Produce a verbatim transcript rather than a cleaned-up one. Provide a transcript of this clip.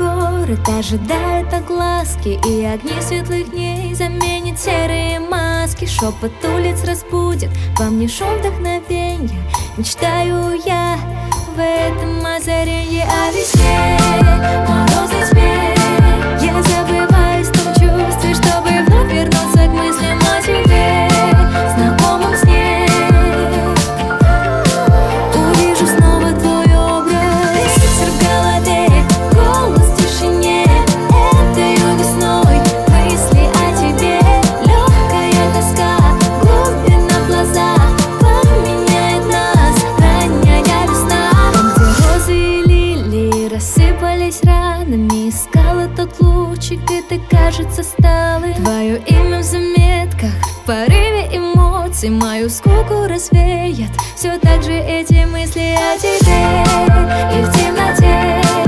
город ожидает огласки, и огни светлых дней заменят серые маски. Шепот улиц разбудит во мне шум вдохновенья. Мечтаю я в этом озаренье о весне, морозной тьме. Я забываюсь в том чувстве, чтобы вновь вернуться к мыслям о тебе, знакомым сне. Увижу снова твой образ, ветер в голове, голос в тишине. Этой весной мысли о тебе, легкая тоска, глубина в глазах поменяет нас, ранняя весна. Там, где розы и лилии рассыпались ранами, искала тот лучик, и ты, кажется, стала. Твое имя в заметках, в порыве эмоций мою скуку развеят. Все так же эти мысли о тебе, и в темноте